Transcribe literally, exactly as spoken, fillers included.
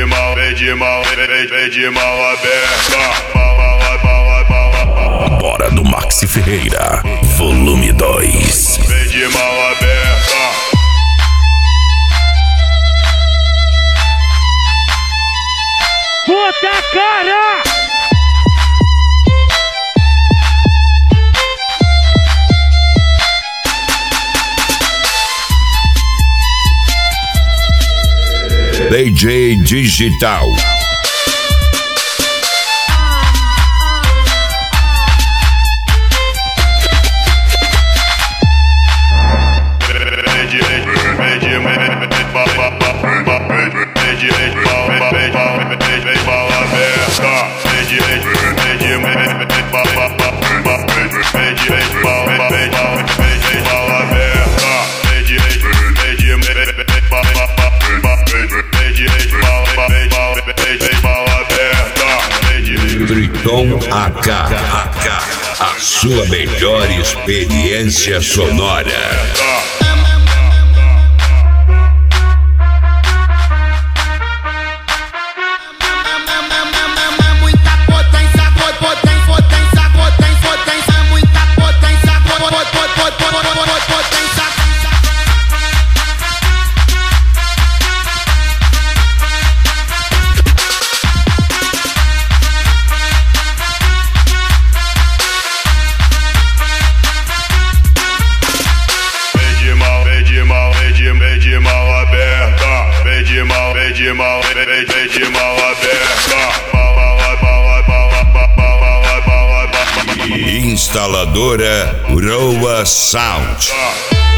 mal, vem de mal, vem, vem de mal aberta. Bora do Maxi Ferreira, volume dois. Vem de mal aberta. Puta cara! D J Digital. Triton A K, A K, a sua melhor experiência sonora. Vem de mal aberta, vem de mal, vem de mal, vem, vem de mal aberta. Instaladora Roa Sound.